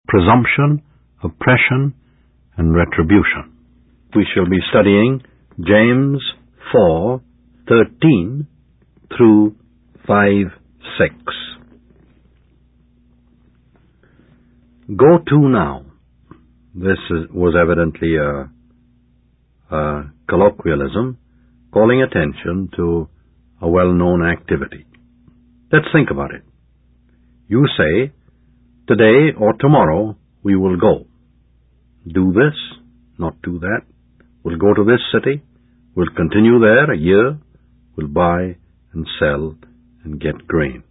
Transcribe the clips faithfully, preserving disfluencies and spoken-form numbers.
presumption, oppression, and retribution. We shall be studying James four thirteen through five six. Go to now. This is, was evidently a, a colloquialism calling attention to a well-known activity. Let's think about it. You say, today or tomorrow we will go. Do this, not do that. We'll go to this city. We'll continue there a year. We'll buy and sell and get grain.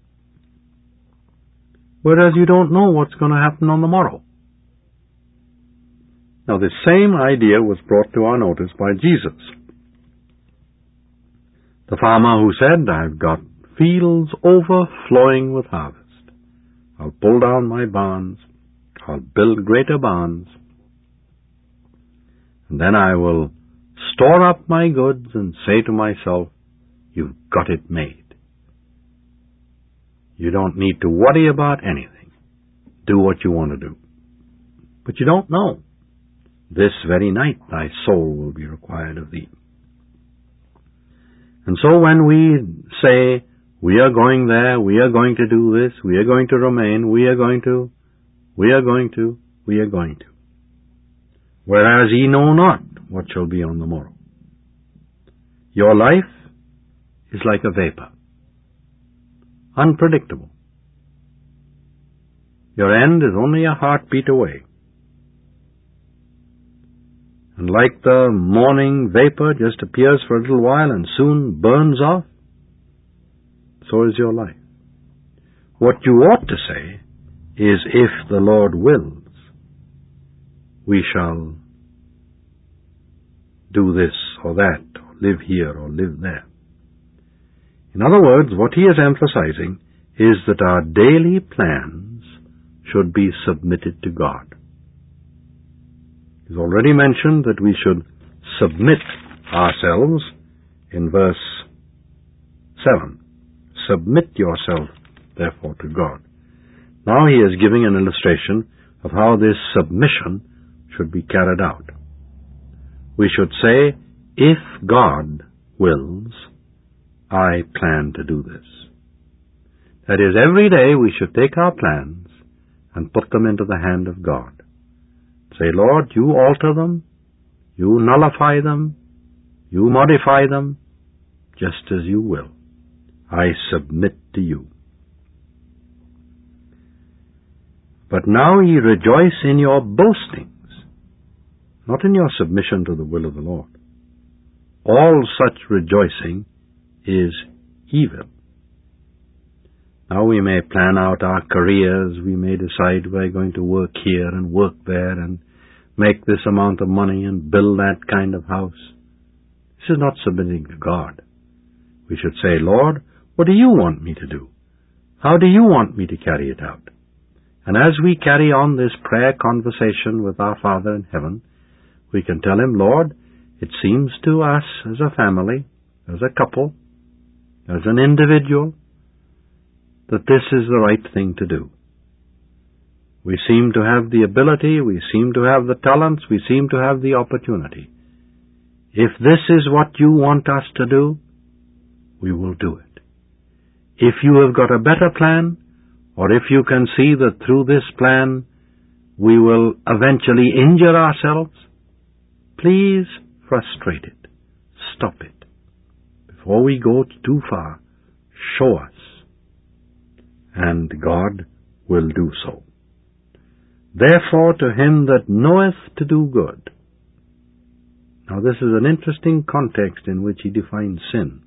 Whereas you don't know what's going to happen on the morrow. Now, the same idea was brought to our notice by Jesus. The farmer who said, I've got fields overflowing with harvest. I'll pull down my barns. I'll build greater barns. And then I will store up my goods and say to myself, you've got it made. You don't need to worry about anything. Do what you want to do. But you don't know. This very night thy soul will be required of thee. And so when we say, we are going there, we are going to do this, we are going to remain, we are going to, we are going to, we are going to. Whereas ye know not what shall be on the morrow. Your life is like a vapor. Unpredictable. Your end is only a heartbeat away. And like the morning vapor just appears for a little while and soon burns off, so is your life. What you ought to say is, if the Lord wills, we shall do this or that, or live here or live there. In other words, what he is emphasizing is that our daily plans should be submitted to God. He's already mentioned that we should submit ourselves in verse seven. Submit yourself, therefore, to God. Now he is giving an illustration of how this submission should be carried out. We should say, if God wills, I plan to do this. That is, every day we should take our plans and put them into the hand of God. Say, Lord, you alter them, you nullify them, you modify them, just as you will. I submit to you. But now ye rejoice in your boastings, not in your submission to the will of the Lord. All such rejoicing is evil. Now we may plan out our careers, we may decide we're going to work here and work there and make this amount of money and build that kind of house. This is not submitting to God. We should say, Lord, what do you want me to do? How do you want me to carry it out? And as we carry on this prayer conversation with our Father in heaven, we can tell him, Lord, it seems to us as a family, as a couple, as an individual, that this is the right thing to do. We seem to have the ability, we seem to have the talents, we seem to have the opportunity. If this is what you want us to do, we will do it. If you have got a better plan, or if you can see that through this plan we will eventually injure ourselves, please frustrate it. Stop it. Before we go too far, show us. And God will do so. Therefore, to him that knoweth to do good. Now this is an interesting context in which he defines sin.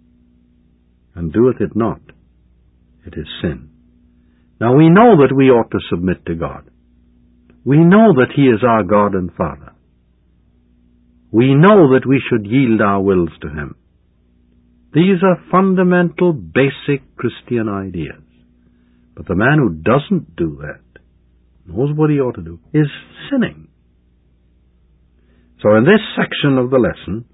And doeth it not, it is sin. Now we know that we ought to submit to God. We know that he is our God and Father. We know that we should yield our wills to him. These are fundamental, basic Christian ideas. But the man who doesn't do that, knows what he ought to do, is sinning. So in this section of the lesson,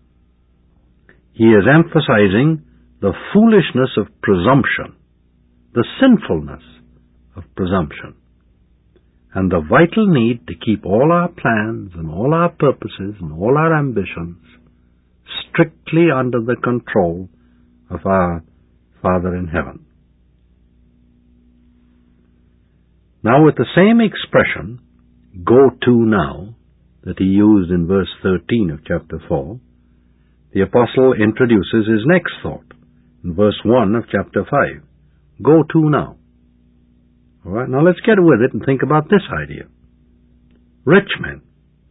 he is emphasizing the foolishness of presumption, the sinfulness of presumption. and the vital need to keep all our plans and all our purposes and all our ambitions strictly under the control of our Father in heaven. Now, with the same expression, "go to now," that he used in verse thirteen of chapter four, the apostle introduces his next thought in verse one of chapter five. Go to now. All right, now let's get with it and think about this idea. Rich men,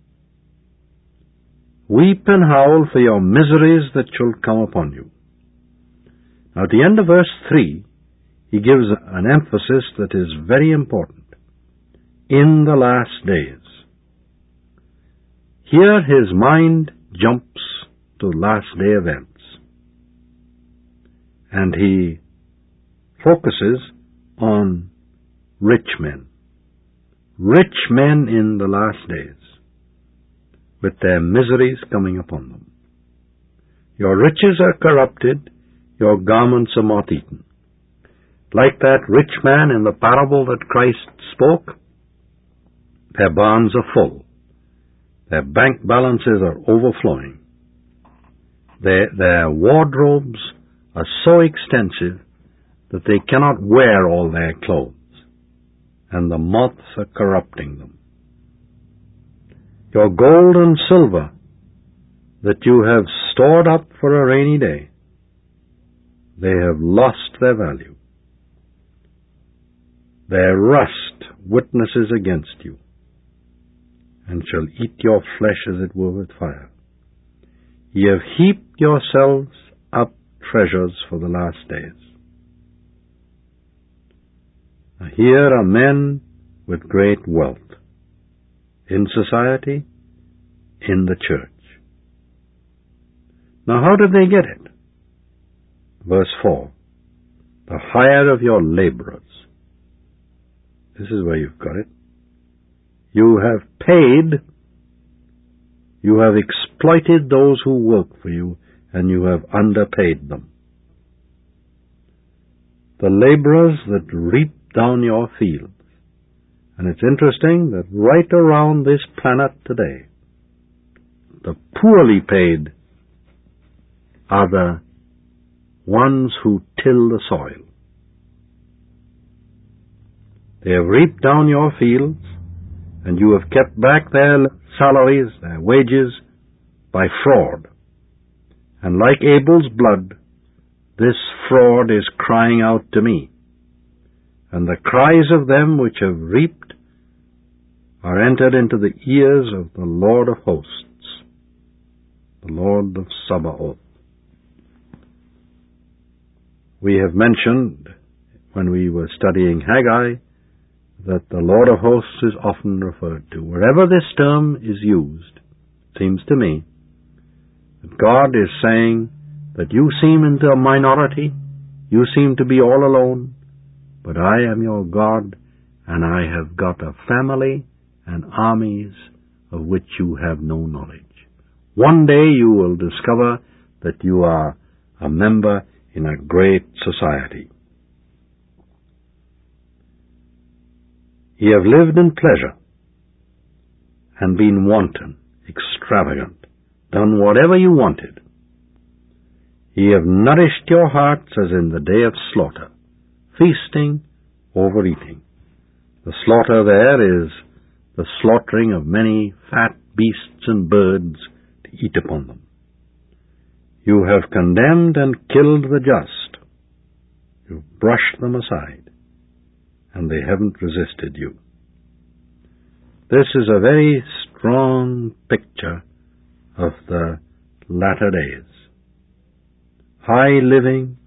weep and howl for your miseries that shall come upon you. Now, at the end of verse three, he gives an emphasis that is very important. In the last days. Here his mind jumps to last day events, and he focuses on rich men. Rich men in the last days, with their miseries coming upon them. Your riches are corrupted, your garments are moth-eaten. Like that rich man in the parable that Christ spoke, their barns are full. Their bank balances are overflowing. Their, their wardrobes are so extensive that they cannot wear all their clothes, and the moths are corrupting them. Your gold and silver that you have stored up for a rainy day, they have lost their value. Their rust witnesses against you, and shall eat your flesh as it were with fire. Ye have heaped yourselves up treasures for the last days. Now, here are men with great wealth in society, in the church. Now, how did they get it? Verse four, the hire of your laborers. This is where you've got it. You have paid, you have exploited those who work for you, and you have underpaid them. The laborers that reap down your fields. And it's interesting that right around this planet today, the poorly paid are the ones who till the soil. They have reaped down your fields, and you have kept back their salaries, their wages, by fraud. And like Abel's blood, this fraud is crying out to me. And the cries of them which have reaped are entered into the ears of the Lord of hosts, the Lord of Sabaoth. We have mentioned, when we were studying Haggai, that the Lord of hosts is often referred to. Wherever this term is used, it seems to me that God is saying that you seem into a minority, you seem to be all alone, but I am your God, and I have got a family and armies of which you have no knowledge. One day you will discover that you are a member in a great society. Ye have lived in pleasure, and been wanton, extravagant, done whatever you wanted. Ye have nourished your hearts as in the day of slaughter, feasting, overeating. The slaughter there is the slaughtering of many fat beasts and birds to eat upon them. You have condemned and killed the just. You've brushed them aside, and they haven't resisted you. This is a very strong picture of the latter days. High living,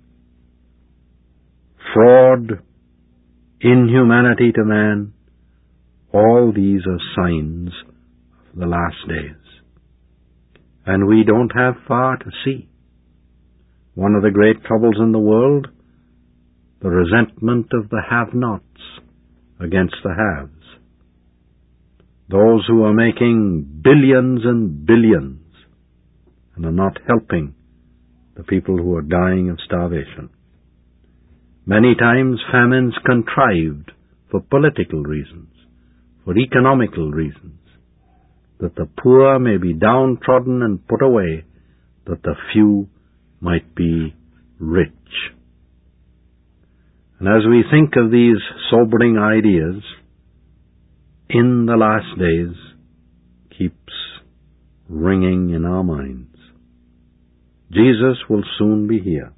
fraud, inhumanity to man, all these are signs of the last days. And we don't have far to see. One of the great troubles in the world, the resentment of the have-nots against the haves. Those who are making billions and billions and are not helping the people who are dying of starvation. Many times famines contrived for political reasons, for economical reasons, that the poor may be downtrodden and put away, that the few might be rich. And as we think of these sobering ideas, in the last days keeps ringing in our minds. Jesus will soon be here.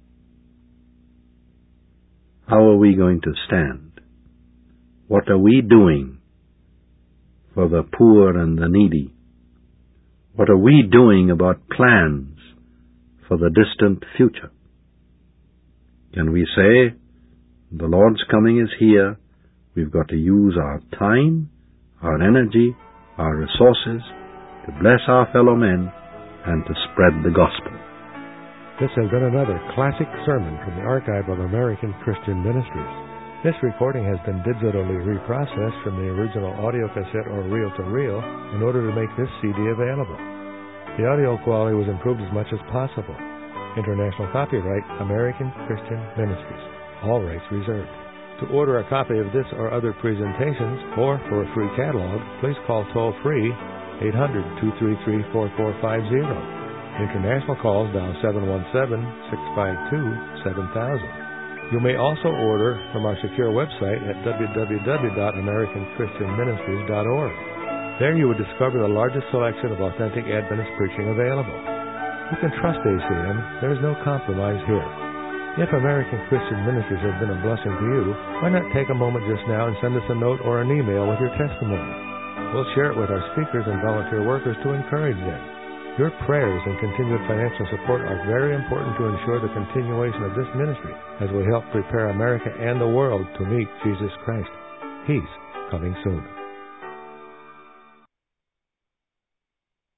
How are we going to stand? What are we doing for the poor and the needy? What are we doing about plans for the distant future? Can we say, the Lord's coming is here, we've got to use our time, our energy, our resources to bless our fellow men and to spread the gospel? This has been another classic sermon from the archive of American Christian Ministries. This recording has been digitally reprocessed from the original audio cassette or reel-to-reel in order to make this C D available. The audio quality was improved as much as possible. International copyright, American Christian Ministries. All rights reserved. To order a copy of this or other presentations, or for a free catalog, please call toll-free eight hundred, two three three, four four five zero. International calls dial seven one seven, six five two, seven thousand. You may also order from our secure website at w w w dot american christian ministries dot org. There you would discover the largest selection of authentic Adventist preaching available. You can trust A C M. There is no compromise here. If American Christian Ministries has been a blessing to you, why not take a moment just now and send us a note or an email with your testimony? We'll share it with our speakers and volunteer workers to encourage them. Your prayers and continued financial support are very important to ensure the continuation of this ministry as we help prepare America and the world to meet Jesus Christ. He's coming soon.